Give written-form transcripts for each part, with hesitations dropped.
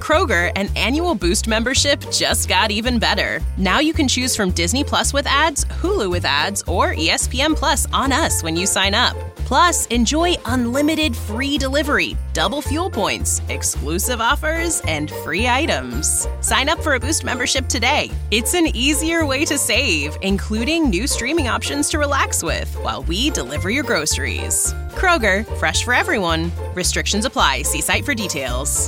Kroger, an annual Boost membership just got even better. Now you can choose from Disney Plus with ads, Hulu with ads, or ESPN Plus on us when you sign up. Plus, enjoy unlimited free delivery, double fuel points, exclusive offers, and free items. Sign up for a Boost membership today. It's an easier way to save, including new streaming options to relax with while we deliver your groceries. Kroger, fresh for everyone. Restrictions apply. See site for details.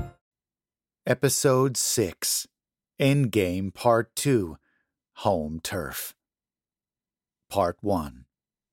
Episode 6, Endgame Part 2, Home Turf. Part 1.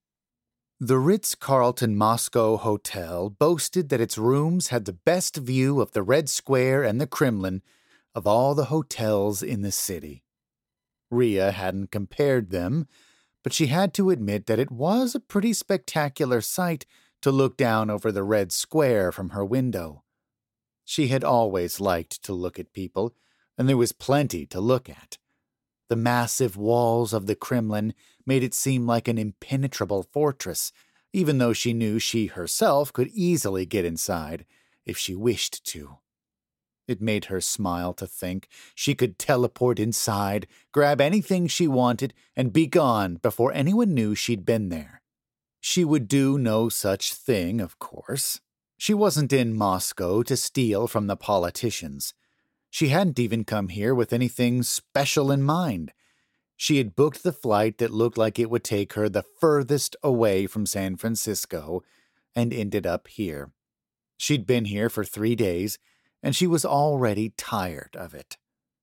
The Ritz-Carlton Moscow Hotel boasted that its rooms had the best view of the Red Square and the Kremlin of all the hotels in the city. Rhea hadn't compared them, but she had to admit that it was a pretty spectacular sight to look down over the Red Square from her window. She had always liked to look at people, and there was plenty to look at. The massive walls of the Kremlin made it seem like an impenetrable fortress, even though she knew she herself could easily get inside if she wished to. It made her smile to think she could teleport inside, grab anything she wanted, and be gone before anyone knew she'd been there. She would do no such thing, of course. She wasn't in Moscow to steal from the politicians. She hadn't even come here with anything special in mind. She had booked the flight that looked like it would take her the furthest away from San Francisco and ended up here. She'd been here for 3 days, and she was already tired of it.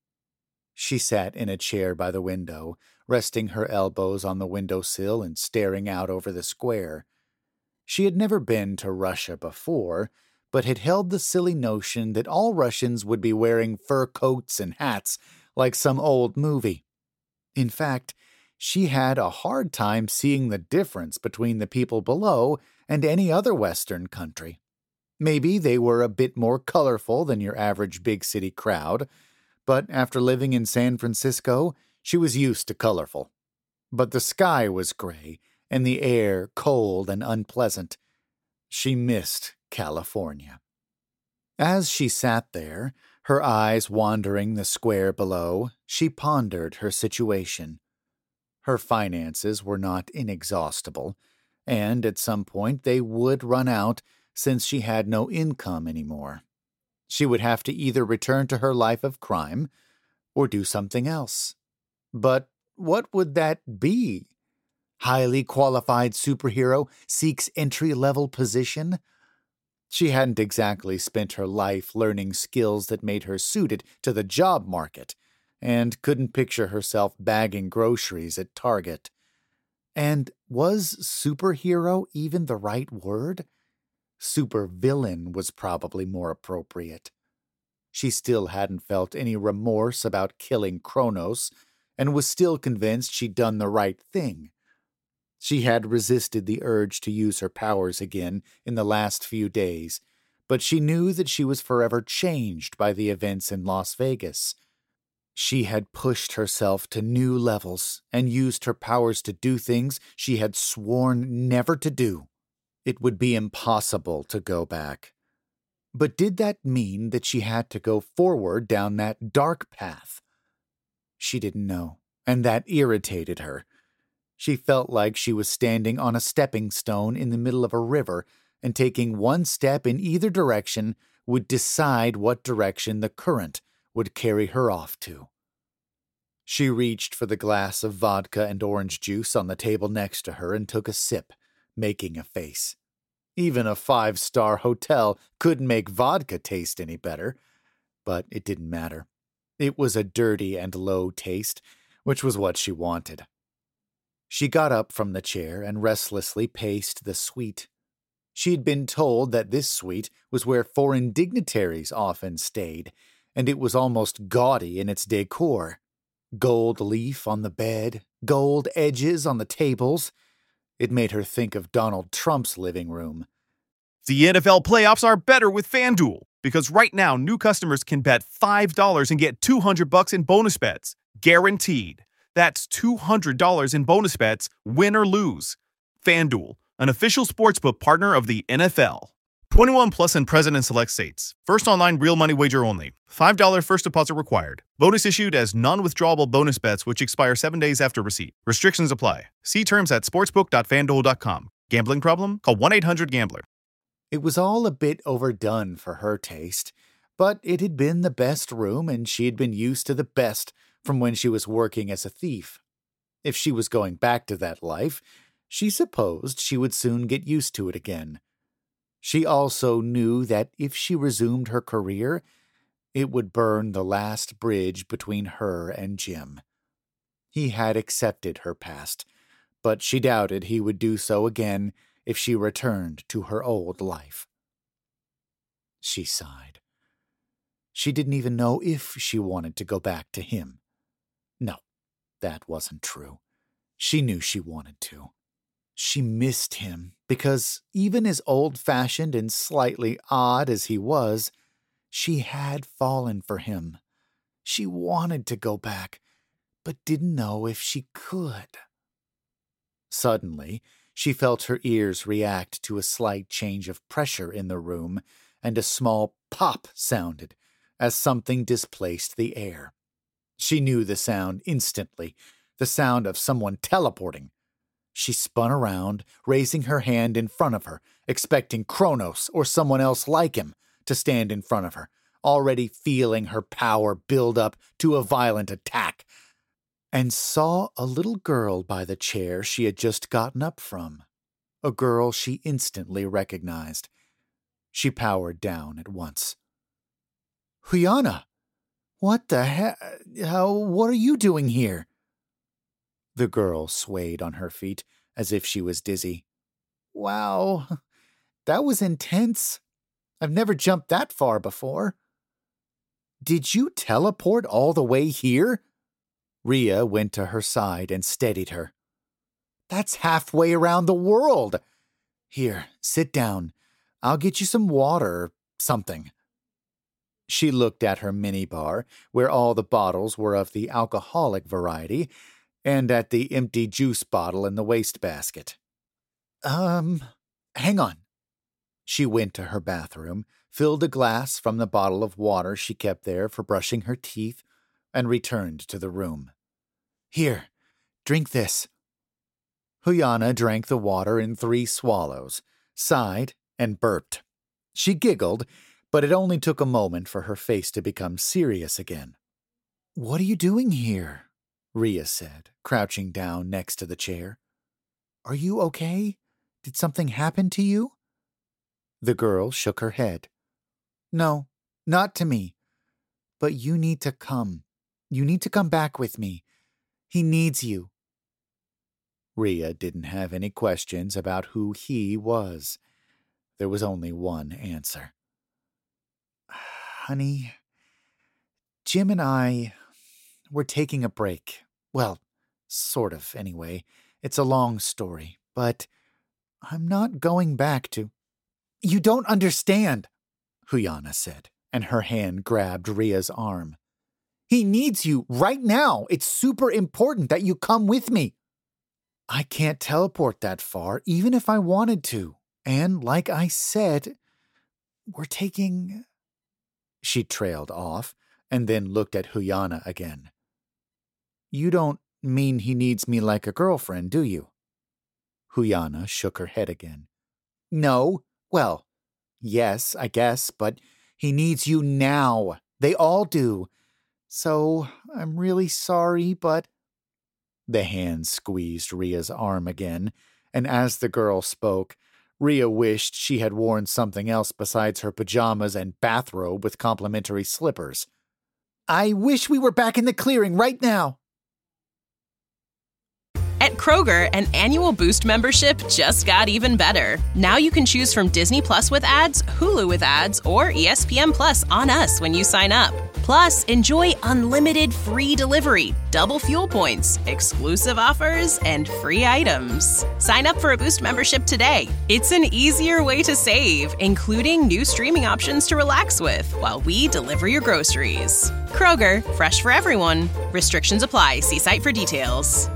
She sat in a chair by the window, resting her elbows on the windowsill and staring out over the square. She had never been to Russia before, but had held the silly notion that all Russians would be wearing fur coats and hats like some old movie. In fact, she had a hard time seeing the difference between the people below and any other Western country. Maybe they were a bit more colorful than your average big city crowd, but after living in San Francisco, she was used to colorful. But the sky was gray, and the air cold and unpleasant. She missed California. As she sat there, her eyes wandering the square below, she pondered her situation. Her finances were not inexhaustible, and at some point they would run out since she had no income anymore. She would have to either return to her life of crime or do something else. But what would that be? Highly qualified superhero seeks entry-level position? She hadn't exactly spent her life learning skills that made her suited to the job market, and couldn't picture herself bagging groceries at Target. And was superhero even the right word? Supervillain was probably more appropriate. She still hadn't felt any remorse about killing Kronos, and was still convinced she'd done the right thing. She had resisted the urge to use her powers again in the last few days, but she knew that she was forever changed by the events in Las Vegas. She had pushed herself to new levels and used her powers to do things she had sworn never to do. It would be impossible to go back. But did that mean that she had to go forward down that dark path? She didn't know, and that irritated her. She felt like she was standing on a stepping stone in the middle of a river, and taking one step in either direction would decide what direction the current would carry her off to. She reached for the glass of vodka and orange juice on the table next to her and took a sip, making a face. Even a 5-star hotel couldn't make vodka taste any better, but it didn't matter. It was a dirty and low taste, which was what she wanted. She got up from the chair and restlessly paced the suite. She'd been told that this suite was where foreign dignitaries often stayed, and it was almost gaudy in its decor. Gold leaf on the bed, gold edges on the tables. It made her think of Donald Trump's living room. The NFL playoffs are better with FanDuel, because right now new customers can bet $5 and get $200 in bonus bets, guaranteed. That's $200 in bonus bets, win or lose. FanDuel, an official sportsbook partner of the NFL. 21 plus and present in select states. First online real money wager only. $5 first deposit required. Bonus issued as non-withdrawable bonus bets which expire 7 days after receipt. Restrictions apply. See terms at sportsbook.fanduel.com. Gambling problem? Call 1-800-GAMBLER. It was all a bit overdone for her taste, but it had been the best room and she had been used to the best from when she was working as a thief. If she was going back to that life, she supposed she would soon get used to it again. She also knew that if she resumed her career, it would burn the last bridge between her and Jim. He had accepted her past, but she doubted he would do so again if she returned to her old life. She sighed. She didn't even know if she wanted to go back to him. No, that wasn't true. She knew she wanted to. She missed him because even as old-fashioned and slightly odd as he was, she had fallen for him. She wanted to go back, but didn't know if she could. Suddenly, she felt her ears react to a slight change of pressure in the room, and a small pop sounded as something displaced the air. She knew the sound instantly, the sound of someone teleporting. She spun around, raising her hand in front of her, expecting Kronos or someone else like him to stand in front of her, already feeling her power build up to a violent attack, and saw a little girl by the chair she had just gotten up from, a girl she instantly recognized. She powered down at once. Huyana! What the hell? What are you doing here? The girl swayed on her feet as if she was dizzy. Wow, that was intense. I've never jumped that far before. Did you teleport all the way here? Rhea went to her side and steadied her. That's halfway around the world. Here, sit down. I'll get you some water or something. She looked at her minibar, where all the bottles were of the alcoholic variety, and at the empty juice bottle in the wastebasket. Hang on. She went to her bathroom, filled a glass from the bottle of water she kept there for brushing her teeth, and returned to the room. Here, drink this. Huyana drank the water in 3 swallows, sighed, and burped. She giggled, but it only took a moment for her face to become serious again. What are you doing here? Rhea said, crouching down next to the chair. Are you okay? Did something happen to you? The girl shook her head. No, not to me. But you need to come. You need to come back with me. He needs you. Rhea didn't have any questions about who he was. There was only one answer. Honey, Jim and I, we're taking a break. Well, sort of, anyway. It's a long story, but I'm not going back to... You don't understand, Huyana said, and her hand grabbed Rhea's arm. He needs you right now. It's super important that you come with me. I can't teleport that far, even if I wanted to. And like I said, we're taking... She trailed off, and then looked at Huyana again. You don't mean he needs me like a girlfriend, do you? Huyana shook her head again. No, well, yes, I guess, but he needs you now. They all do. So, I'm really sorry, but... The hand squeezed Rhea's arm again, and as the girl spoke, Rhea wished she had worn something else besides her pajamas and bathrobe with complimentary slippers. I wish we were back in the clearing right now. At Kroger, an annual Boost membership just got even better. Now you can choose from Disney Plus with ads, Hulu with ads, or ESPN Plus on us when you sign up. Plus, enjoy unlimited free delivery, double fuel points, exclusive offers, and free items. Sign up for a Boost membership today. It's an easier way to save, including new streaming options to relax with while we deliver your groceries. Kroger, fresh for everyone. Restrictions apply. See site for details.